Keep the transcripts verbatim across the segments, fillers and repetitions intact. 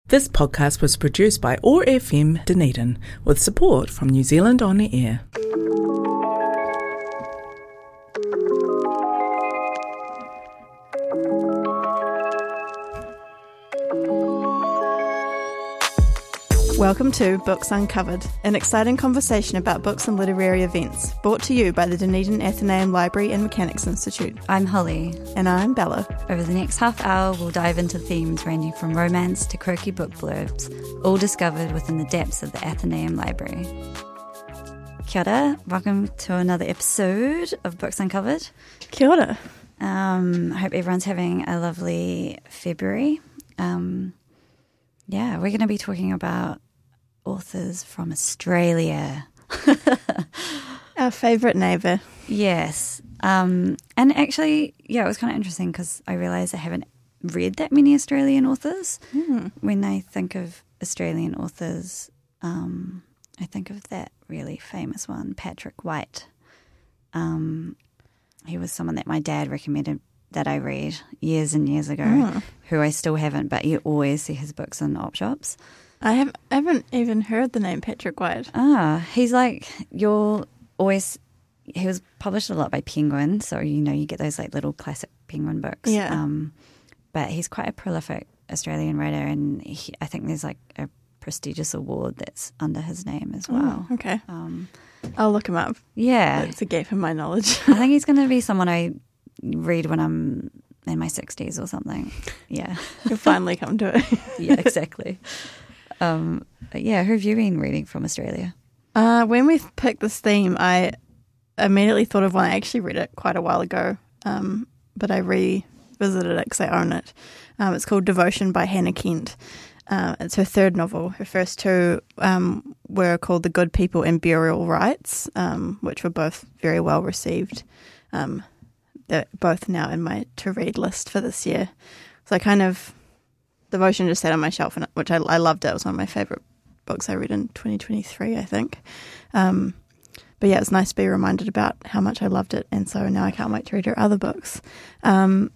This podcast was produced by O A R F M Dunedin with support from New Zealand On Air. Welcome to Books Uncovered, an exciting conversation about books and literary events, brought to you by the Dunedin Athenaeum Library and Mechanics Institute. I'm Holly. And I'm Bella. Over the next half hour, we'll dive into themes ranging from romance to quirky book blurbs, all discovered within the depths of the Athenaeum Library. Kia ora, welcome to another episode of Books Uncovered. Kia ora. Um, I hope everyone's having a lovely February. Um, yeah, we're going to be talking about authors from Australia. Our favourite neighbour. Yes. Um, and actually, yeah, it was kind of interesting because I realised I haven't read that many Australian authors. Mm. When I think of Australian authors, um, I think of that really famous one, Patrick White. Um, he was someone that my dad recommended that I read years and years ago, Mm. who I still haven't, but you always see his books in op shops. I have, haven't even heard the name Patrick White. Ah, he's like, you'll always, he was published a lot by Penguin, so, you know, you get those like little classic Penguin books. Yeah. Um, but he's quite a prolific Australian writer, and he, I think there's like a prestigious award that's under his name as well. Oh, okay. Um, I'll look him up. yeah. It's a gap in my knowledge. I think he's going to be someone I read when I'm in my sixties or something. Yeah. You'll finally come to it. Yeah, exactly. Um, but yeah, who have you been reading from Australia? Uh, when we picked this theme, I immediately thought of one. I actually read it quite a while ago, um, but I revisited it because I own it. Um, it's called Devotion by Hannah Kent. Uh, it's her third novel. Her first two um, were called The Good People and Burial Rites, um, which were both very well received. Um, they're both now in my to-read list for this year. So I kind of... Devotion just sat on my shelf, and which I, I loved it. It was one of my favourite books I read in twenty twenty-three, I think. Um, but yeah, it was nice to be reminded about how much I loved it, and so now I can't wait to read her other books. Um,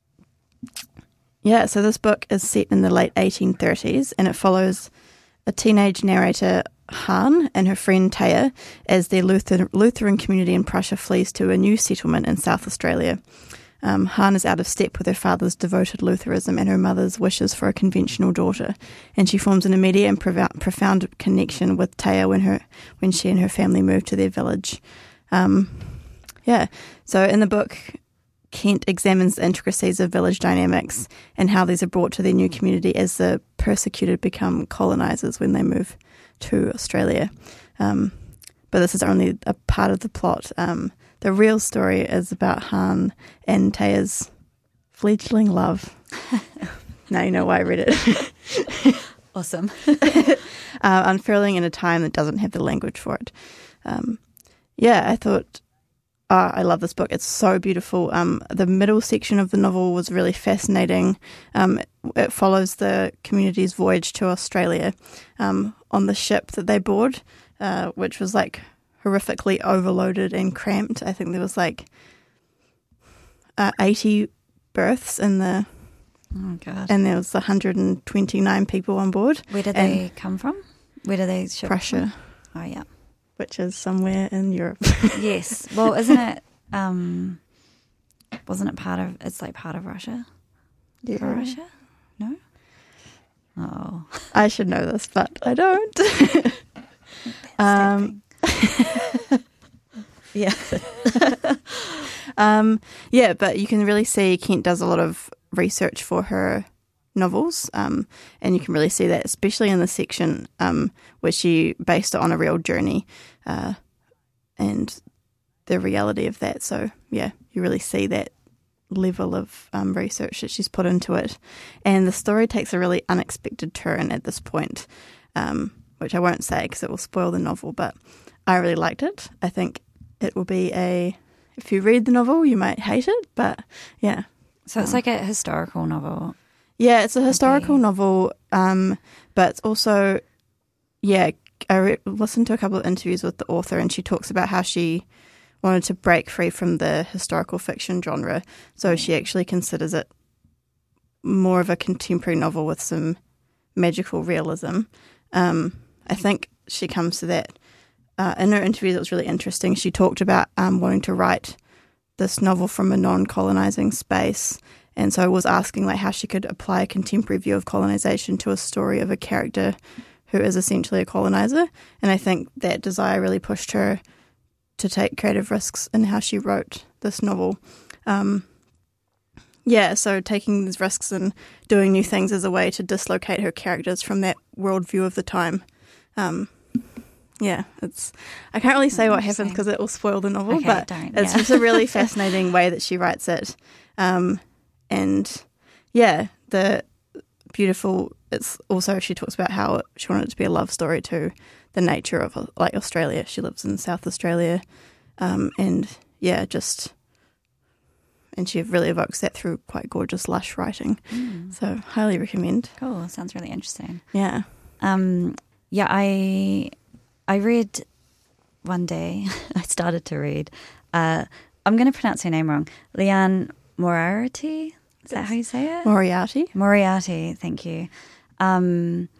yeah, so this book is set in the late eighteen thirties, and it follows a teenage narrator, Han, and her friend Taya as their Luther, Lutheran community in Prussia flees to a new settlement in South Australia. Um, Han is out of step with her father's devoted Lutheranism and her mother's wishes for a conventional daughter, and she forms an immediate and provo- profound connection with Taya when her when she and her family move to their village. Um, yeah, so in the book, Kent examines the intricacies of village dynamics and how these are brought to their new community as the persecuted become colonisers when they move to Australia. Um, but this is only a part of the plot. Um, The real story is about Han and Taya's fledgling love. Now you know why I read it. Awesome. uh, unfurling in a time that doesn't have the language for it. Um, yeah, I thought, oh, I love this book. It's so beautiful. Um, the middle section of the novel was really fascinating. Um, it, it follows the community's voyage to Australia um, on the ship that they board, uh, which was like horrifically overloaded and cramped. I think there was like uh, eighty births in the Oh, God. and there was one hundred twenty-nine people on board. Where did and they come from? Where do they ship Prussia, from? Oh, yeah. which is somewhere in Europe. Yes. Well, isn't it, um, wasn't it part of, it's like part of Russia? Yeah. For Russia? No? Oh. I should know this, but I don't. um, yeah. um, yeah, but you can really see Kent does a lot of research for her novels, um, and you can really see that, especially in the section um, where she based it on a real journey uh, and the reality of that. So, yeah, you really see that level of um, research that she's put into it. And the story takes a really unexpected turn at this point, um, which I won't say because it will spoil the novel, but I really liked it. I think it will be a, if you read the novel, you might hate it, but yeah. So it's um, like a historical novel. Yeah, it's a historical Okay. novel, um, but it's also, yeah, I re- listened to a couple of interviews with the author, and she talks about how she wanted to break free from the historical fiction genre, so she actually considers it more of a contemporary novel with some magical realism. Um, I think she comes to that. Uh, in her interview, that was really interesting. She talked about um, wanting to write this novel from a non-colonizing space, and so I was asking like how she could apply a contemporary view of colonization to a story of a character who is essentially a colonizer. And I think that desire really pushed her to take creative risks in how she wrote this novel. Um, yeah, so taking these risks and doing new things as a way to dislocate her characters from that worldview of the time. Um, yeah, it's I can't really say what happens because it will spoil the novel, okay, but don't, it's yeah. just a really fascinating way that she writes it. Um, and yeah, the beautiful, it's also, she talks about how she wanted it to be a love story too, the nature of like Australia. She lives in South Australia. Um, and yeah, just, and she really evokes that through quite gorgeous, lush writing. Mm. So highly recommend. Cool. Sounds really interesting. Yeah. Um, yeah, I I read one day, I started to read, uh, I'm going to pronounce her name wrong, Liane Moriarty. Is that how you say it? Moriarty. Moriarty, thank you. Um,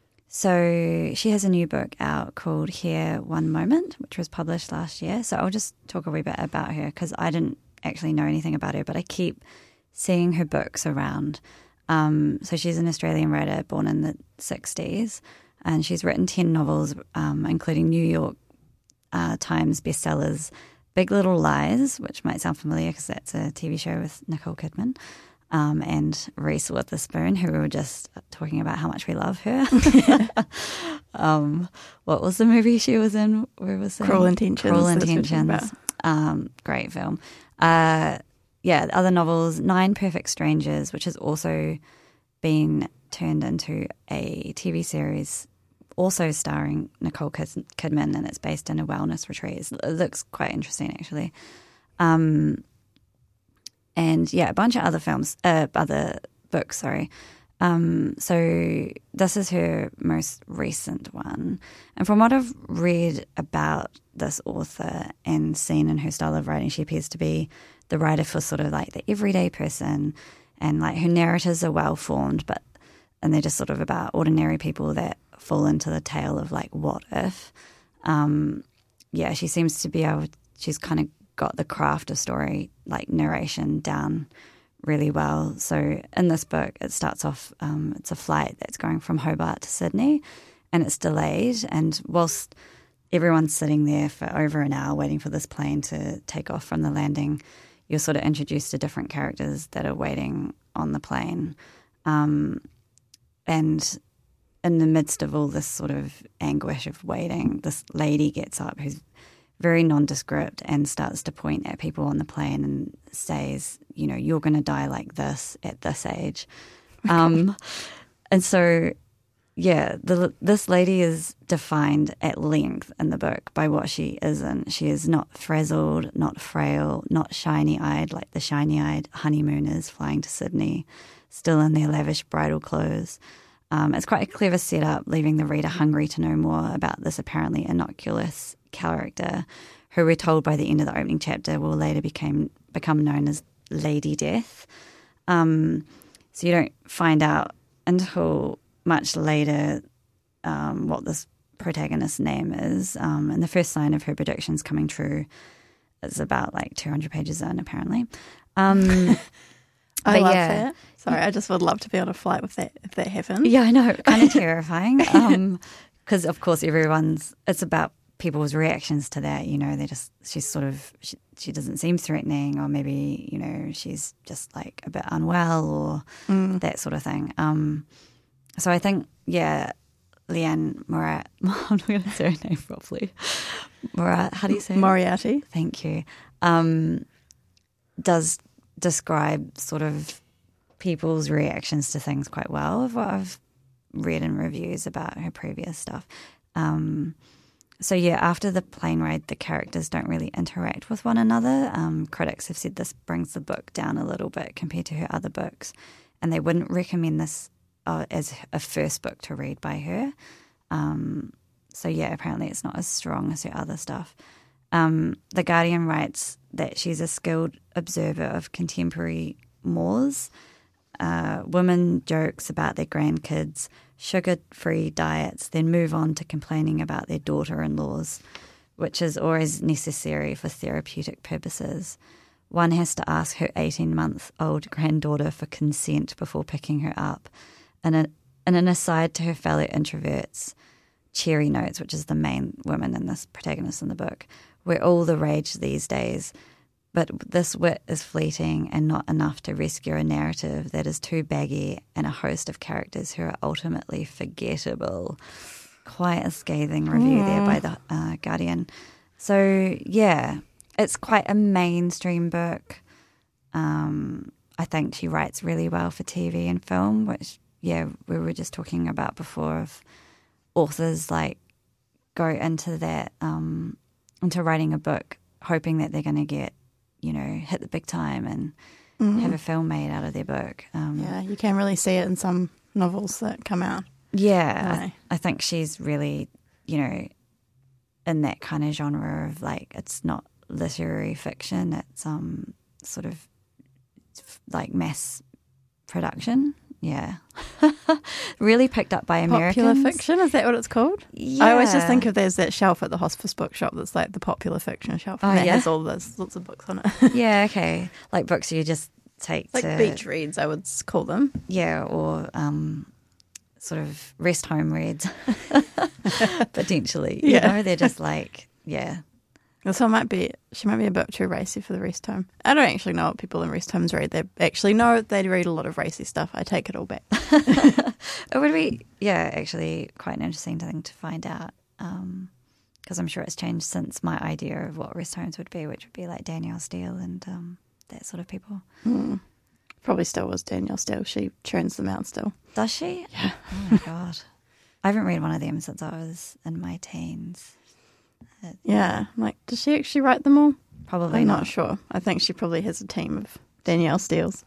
so she has a new book out called Here One Moment, which was published last year. So I'll just talk a wee bit about her because I didn't actually know anything about her, but I keep seeing her books around. Um, so she's an Australian writer born in the sixties, and she's written ten novels, um, including New York uh, Times bestsellers Big Little Lies, which might sound familiar because that's a T V show with Nicole Kidman, um, and Reese Witherspoon, who we were just talking about how much we love her. um, what was the movie she was in? Where was it? Cruel Intentions. Cruel Intentions. Um, great film. Uh, yeah, other novels, Nine Perfect Strangers, which has also been turned into a T V series, also starring Nicole Kidman, and it's based in a wellness retreat. It looks quite interesting, actually. Um, and yeah, a bunch of other films, uh, other books, sorry. Um, so this is her most recent one. And from what I've read about this author and seen in her style of writing, she appears to be the writer for sort of like the everyday person, and like her narratives are well formed, but and they're just sort of about ordinary people that fall into the tale of like what if. Um, yeah, she seems to be able. She's kind of got the craft of story, like narration, down really well. So in this book, it starts off. Um, it's a flight that's going from Hobart to Sydney, and it's delayed. And whilst everyone's sitting there for over an hour waiting for this plane to take off from the landing, you're sort of introduced to different characters that are waiting on the plane. Um, and in the midst of all this sort of anguish of waiting, this lady gets up who's very nondescript and starts to point at people on the plane and says, you know, you're going to die like this at this age. Um, and so, yeah, the, this lady is defined at length in the book by what she isn't. She is not frazzled, not frail, not shiny-eyed like the shiny-eyed honeymooners flying to Sydney, still in their lavish bridal clothes. Um, it's quite a clever setup, leaving the reader hungry to know more about this apparently innocuous character, who we're told by the end of the opening chapter will later became become known as Lady Death. Um, so you don't find out until much later um, what this protagonist's name is. Um, and the first sign of her predictions coming true is about like two hundred pages in, apparently. Um, I love yeah. that. Sorry, I just would love to be on a flight with that if that happened. Yeah, I know, kind of terrifying. Because um, of course everyone's. It's about people's reactions to that. You know, they just she's sort of she, she doesn't seem threatening, or maybe you know she's just like a bit unwell or mm. that sort of thing. Um, so I think yeah, Liane Morat. I'm not going to say her name properly. Morat. How do you say it? Moriarty. Thank you. Um, does describe sort of people's reactions to things quite well, of what I've read in reviews about her previous stuff. Um, so yeah, after the plane ride, the characters don't really interact with one another. Um, critics have said this brings the book down a little bit compared to her other books, and they wouldn't recommend this uh, as a first book to read by her. Um, so yeah, apparently it's not as strong as her other stuff. Um, the Guardian writes that she's a skilled observer of contemporary mores, uh, women jokes about their grandkids, sugar-free diets, then move on to complaining about their daughter-in-laws, which is always necessary for therapeutic purposes. One has to ask her eighteen-month-old granddaughter for consent before picking her up. And, a, and an aside to her fellow introverts, Cherry notes, which is the main woman in this protagonist in the book, we're all the rage these days, but this wit is fleeting and not enough to rescue a narrative that is too baggy and a host of characters who are ultimately forgettable. Quite a scathing review mm. there by the uh, Guardian. So, yeah, it's quite a mainstream book. Um, I think she writes really well for T V and film, which, yeah, we were just talking about before of authors like go into that, um, into writing a book, hoping that they're going to get, you know, hit the big time and mm-hmm. have a film made out of their book. Um, yeah, you can really see it in some novels that come out. Yeah, I, I think she's really, you know, in that kind of genre of like, it's not literary fiction, it's um sort of like mass production. Yeah. Really picked up by Americans. Popular fiction, is that what it's called? Yeah. I always just think of there's that shelf at the hospice bookshop that's like the popular fiction shelf. And oh, that yeah? has all those lots of books on it. Yeah, okay. Like books you just take like to... beach reads, I would call them. Yeah, or um, sort of rest home reads, potentially. You Yeah. know, they're just like, yeah. So it might be, she might be a bit too racy for the rest home. I don't actually know what people in rest homes read. They actually know they read a lot of racy stuff. I take it all back. It would be, yeah, actually quite an interesting thing to find out, because um, I'm sure it's changed since my idea of what rest homes would be, which would be like Danielle Steele and um, that sort of people. Mm. Probably still was Danielle Steele. She churns them out still. Does she? Yeah. Oh my God. I haven't read one of them since I was in my teens. It, yeah. Like, does she actually write them all? Probably I'm not. not sure. I think she probably has a team of Danielle Steeles.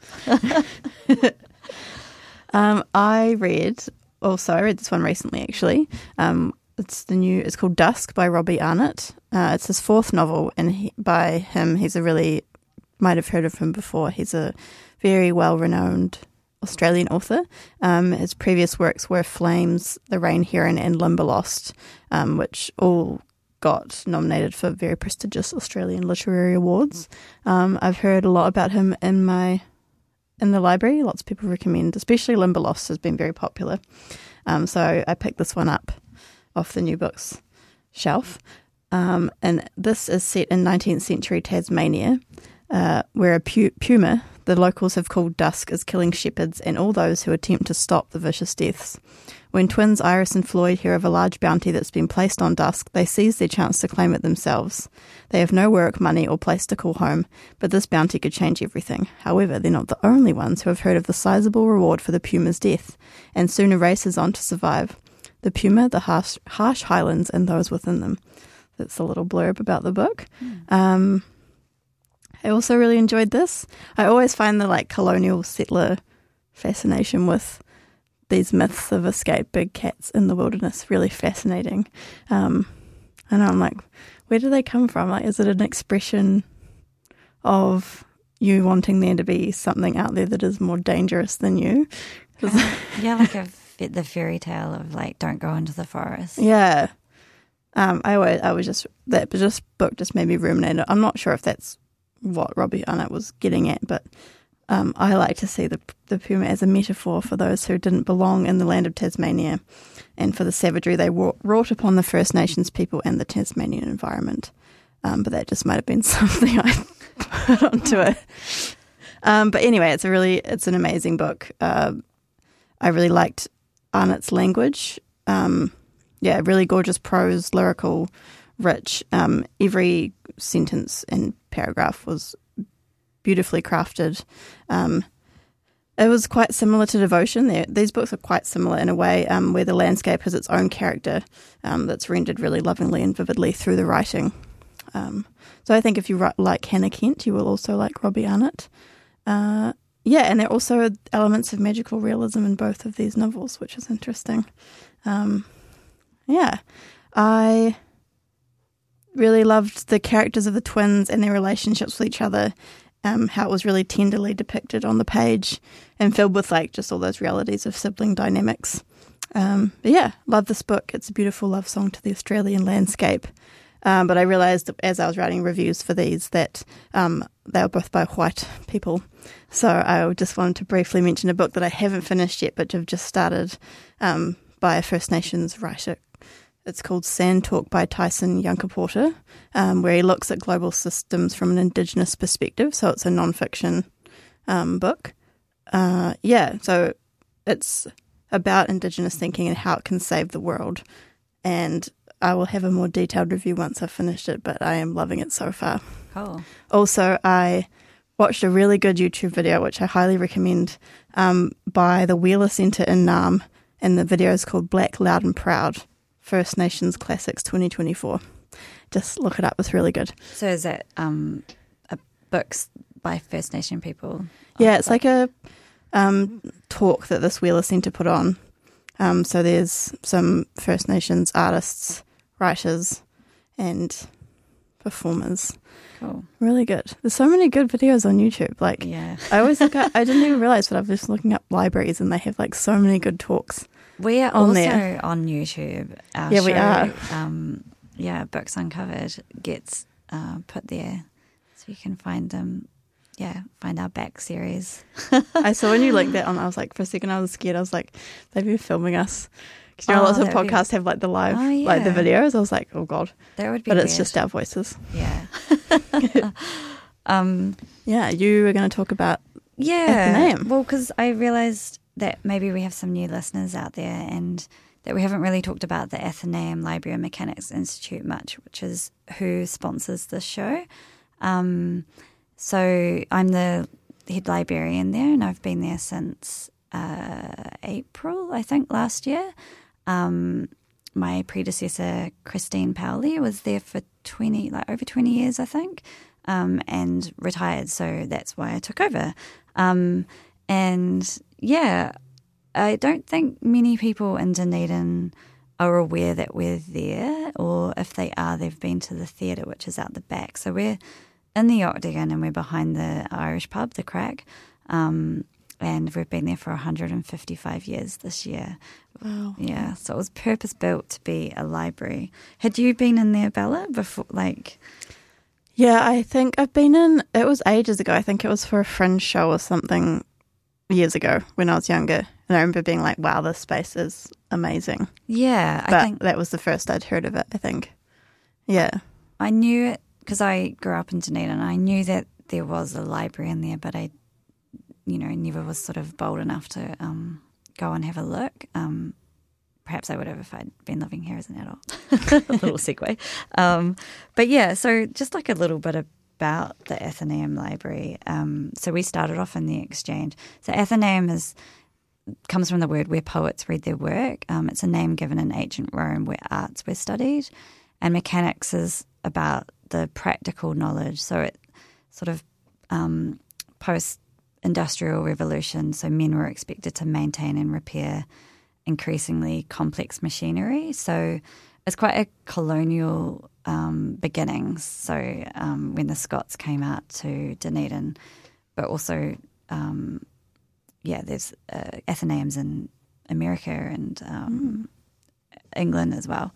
um, I read, also, I read this one recently actually. Um, it's the new, it's called Dusk by Robbie Arnott. Uh, it's his fourth novel, and he, by him, he's a really, might have heard of him before. He's a very well-renowned Australian author. Um, his previous works were Flames, The Rain Heron, and Limberlost, um, which all got nominated for very prestigious Australian literary awards. Um, I've heard a lot about him in my in the library. Lots of people recommend, especially Limberlost has been very popular. Um, so I picked this one up off the new books shelf. Um, and this is set in nineteenth century Tasmania, uh, where a pu- puma, the locals have called Dusk, is killing shepherds and all those who attempt to stop the vicious deaths. When twins Iris and Floyd hear of a large bounty that's been placed on Dusk, they seize their chance to claim it themselves. They have no work, money, or place to call home, but this bounty could change everything. However, they're not the only ones who have heard of the sizable reward for the puma's death, and soon a race is on to survive. The puma, the harsh, harsh highlands, and those within them. That's a little blurb about the book. Mm. Um, I also really enjoyed this. I always find the like colonial settler fascination with these myths of escaped big cats in the wilderness really fascinating. Um, and I'm like, where do they come from? Like, is it an expression of you wanting there to be something out there that is more dangerous than you? Yeah, like a, the fairy tale of like, don't go into the forest. Yeah. Um, I always, I was just, that just book just made me ruminate. I'm not sure if that's what Robbie Arnott was getting at, but um, I like to see the the puma as a metaphor for those who didn't belong in the land of Tasmania and for the savagery they wrought upon the First Nations people and the Tasmanian environment. Um, but that just might have been something I put onto it. Um, but anyway, it's a really, it's an amazing book. Uh, I really liked Arnott's language. Um, yeah, really gorgeous prose, lyrical, rich. Um, every sentence and paragraph was beautifully crafted. Um, it was quite similar to Devotion. They're, these books are quite similar in a way, um, where the landscape has its own character um, that's rendered really lovingly and vividly through the writing. Um, so I think if you write, like Hannah Kent, you will also like Robbie Arnott. Uh, yeah, and there are also elements of magical realism in both of these novels, which is interesting. Um, yeah, I really loved the characters of the twins and their relationships with each other. um, how it was really tenderly depicted on the page and filled with like just all those realities of sibling dynamics. Um, but yeah, love this book. It's a beautiful love song to the Australian landscape. Um, but I realised as I was writing reviews for these that um, they were both by white people. So I just wanted to briefly mention a book that I haven't finished yet but have just started um, by a First Nations writer. It's called Sand Talk by Tyson Yunkaporta, um, where he looks at global systems from an Indigenous perspective. So it's a non-fiction um, book. Uh, yeah, so it's about Indigenous thinking and how it can save the world. And I will have a more detailed review once I've finished it, but I am loving it so far. Cool. Also, I watched a really good YouTube video, which I highly recommend, um, by the Wheeler Centre in Naarm, and the video is called Black, Loud and Proud, First Nations Classics twenty twenty-four. Just look it up. It's really good. So is that um, a books by First Nation people? Yeah, it's like a um, talk that this Wheeler Centre put on. Um, so there's some First Nations artists, writers, and performers. Cool. Really good. There's so many good videos on YouTube. Like, yeah. I always look at, I didn't even realise, but I was just looking up libraries and they have like so many good talks. We are on also there. on YouTube. Our Yeah, show, we are. Um, yeah, Books Uncovered gets uh, put there, so you can find them. Yeah, find our back series. I saw when you linked that on, I was like, for a second I was scared. I was like, they've been filming us. Because you know, Oh, lots of that would be- podcasts have like the live, Oh, yeah. like the videos. I was like, oh God. That would be But it's weird. just our voices. Yeah. um, Yeah, you were going to talk about yeah. Athenaeum. Well, because I realised that maybe we have some new listeners out there and that we haven't really talked about the Athenaeum Library and Mechanics Institute much, which is who sponsors this show. Um, so I'm the head librarian there, and I've been there since uh, April, I think, last year. Um, my predecessor, Christine Powley, was there for twenty, like over twenty years, I think, um, and retired. So that's why I took over. Um, and yeah, I don't think many people in Dunedin are aware that we're there, or if they are, they've been to the theatre, which is out the back. So we're in the Octagon and we're behind the Irish pub, the Crack, um, and we've been there for one hundred fifty-five years this year. Wow. Yeah, so it was purpose-built to be a library. Had you been in there, Bella, before, like... Yeah, I think I've been in, it was ages ago. I think it was for a Fringe show or something years ago when I was younger. And I remember being like, wow, this space is amazing. Yeah, But I think... that was the first I'd heard of it, I think. Yeah. I knew it, because I grew up in Dunedin, I knew that there was a library in there, but I, you know, never was sort of bold enough to um, go and have a look. Um, perhaps I would have if I'd been living here as an adult. A little segue. Um, but yeah, so just like a little bit about the Athenaeum Library. Um, so we started off in the Exchange. So Athenaeum is comes from the word where poets read their work. Um, it's a name given in ancient Rome where arts were studied. And mechanics is about the practical knowledge. So it sort of um, post-industrial revolution, so men were expected to maintain and repair increasingly complex machinery. So it's quite a colonial um, beginnings. So um, when the Scots came out to Dunedin, but also, um, yeah, there's uh, Athenaeums in America and um, mm. England as well.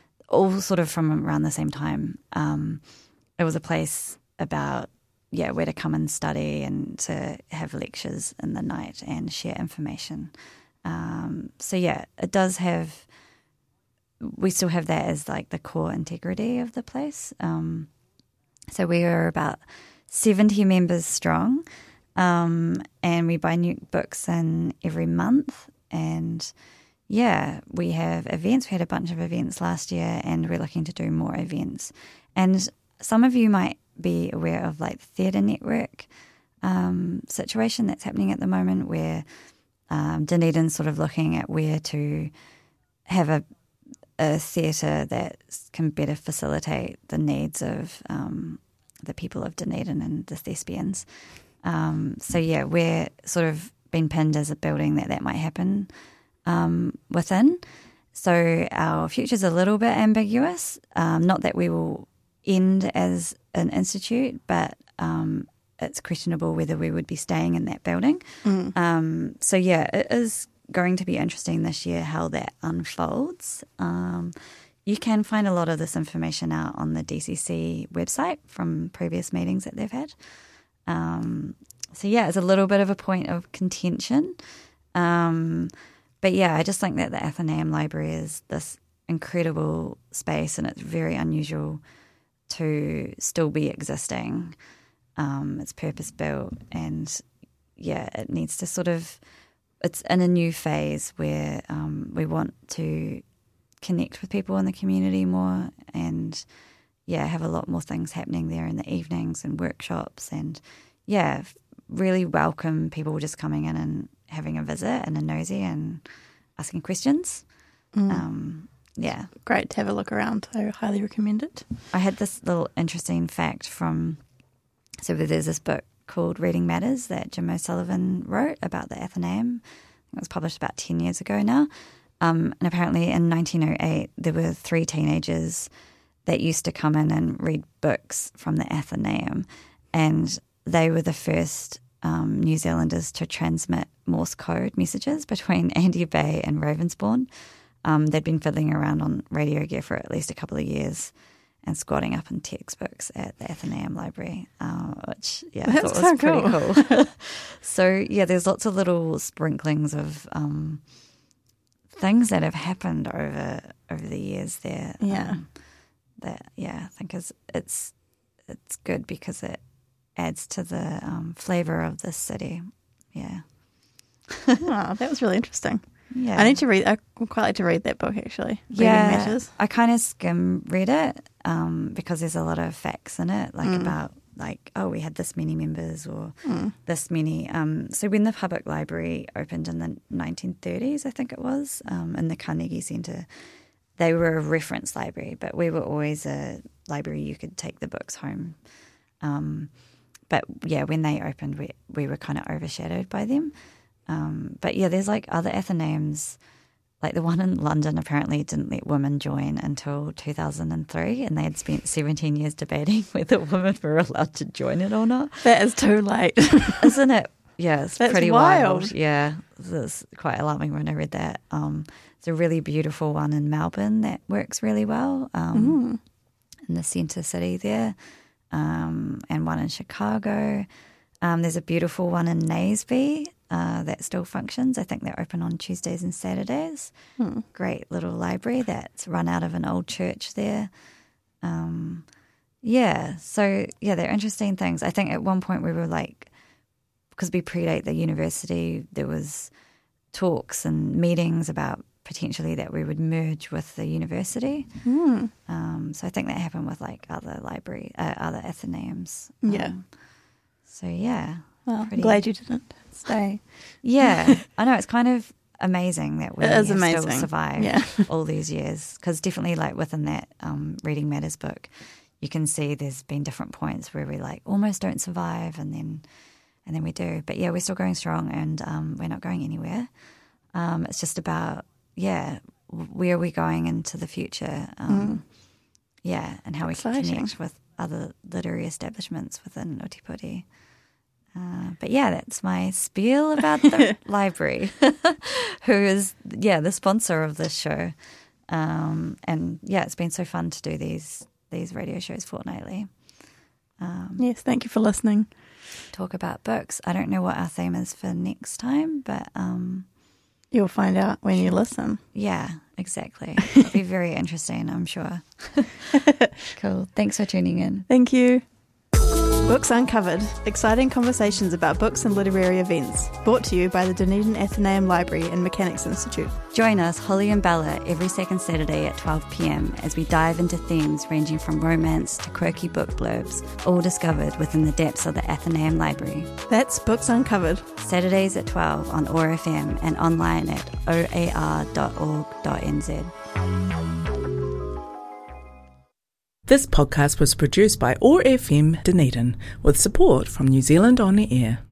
All sort of from around the same time. Um, it was a place about, yeah, where to come and study and to have lectures in the night and share information. Um, so, yeah, it does have, we still have that as like the core integrity of the place. Um, so we are about seventy members strong, um, and we buy new books in every month. And yeah, we have events. We had a bunch of events last year, and we're looking to do more events. And some of you might be aware of like the Theatre Network um, situation that's happening at the moment, where um, Dunedin's sort of looking at where to have a, a theatre that can better facilitate the needs of um, the people of Dunedin and the thespians. Um, so yeah, we're sort of been pinned as a building that that might happen Um, within. So our future's a little bit ambiguous. Um, not that we will end as an institute, but um, it's questionable whether we would be staying in that building. Mm. Um, so, yeah, it is going to be interesting this year how that unfolds. Um, you can find a lot of this information out on the D C C website from previous meetings that they've had. Um, so, yeah, it's a little bit of a point of contention. Um, but, yeah, I just think that the Athenaeum Library is this incredible space, and it's very unusual to still be existing. Um, it's purpose-built, and, yeah, it needs to sort of... It's in a new phase where um, we want to connect with people in the community more and, yeah, have a lot more things happening there in the evenings and workshops and, yeah, really welcome people just coming in and having a visit and a nosy and asking questions. Mm. Um, yeah. Great to have a look around. I highly recommend it. I had this little interesting fact from, so there's this book called Reading Matters that Jim O'Sullivan wrote about the Athenaeum. It was published about ten years ago now. Um, and apparently in nineteen oh eight, there were three teenagers that used to come in and read books from the Athenaeum. And they were the first um, New Zealanders to transmit Morse code messages between Andy Bay and Ravensbourne. Um, they'd been fiddling around on radio gear for at least a couple of years and squatting up in textbooks at the Athenaeum Library, uh, which, yeah, I That's thought was so pretty cool. So, yeah, there's lots of little sprinklings of um, things that have happened over over the years there. Yeah. Um, that, yeah, I think is it's it's good because it adds to the um, flavour of this city. Yeah. Oh, that was really interesting. Yeah. I need to read. I would quite like to read that book, actually. Yeah, Reading Matters. I kind of skim read it um, because there's a lot of facts in it, like Mm. about like, oh, we had this many members or Mm. this many. Um, so when the public library opened in the nineteen thirties, I think it was, um, in the Carnegie Centre, they were a reference library, but we were always a library you could take the books home. Um, but yeah, when they opened, we we were kind of overshadowed by them. Um, but yeah, there's like other Athenaeums, like the one in London apparently didn't let women join until two thousand three, and they had spent seventeen years debating whether women were allowed to join it or not. That is too late. Isn't it? Yeah, it's That's pretty wild. wild. Yeah, it's quite alarming when I read that. Um, it's a really beautiful one in Melbourne that works really well um, Mm. in the centre city there, um, and one in Chicago. Um, there's a beautiful one in Naseby uh, that still functions. I think they're open on Tuesdays and Saturdays. Hmm. Great little library that's run out of an old church there. Um, yeah, so yeah, they're interesting things. I think at one point we were like, because we predate the university, there was talks and meetings about potentially that we would merge with the university. Mm. Um, so I think that happened with like other library, uh, other Athenaeums. Yeah. Um, so yeah. Well, I'm pretty- glad you didn't stay. Yeah, I know, it's kind of amazing that we It is have amazing. still survived Yeah. all these years. Because definitely, like within that um, Reading Matters book, you can see there's been different points where we like almost don't survive, and then and then we do. But yeah, we're still going strong, and um, we're not going anywhere. Um, it's just about yeah, where are we going into the future? Um, Yeah, and how we Exciting. can connect with other literary establishments within Otipoti. Uh, but yeah, that's my spiel about the library, who is, yeah, the sponsor of this show. Um, and yeah, it's been so fun to do these these radio shows fortnightly. Um, Yes, thank you for listening. talk about books. I don't know what our theme is for next time, but um, You'll find out when you listen. yeah, exactly. It'll be very interesting, I'm sure. Cool. Thanks for tuning in. Thank you. Books Uncovered, exciting conversations about books and literary events, brought to you by the Dunedin Athenaeum Library and Mechanics Institute. Join us, Holly and Bella, every second Saturday at twelve p.m. as we dive into themes ranging from romance to quirky book blurbs, all discovered within the depths of the Athenaeum Library. That's Books Uncovered. Saturdays at twelve on O R F M and online at o a r dot org dot n z. This podcast was produced by O R F M Dunedin with support from New Zealand On the Air.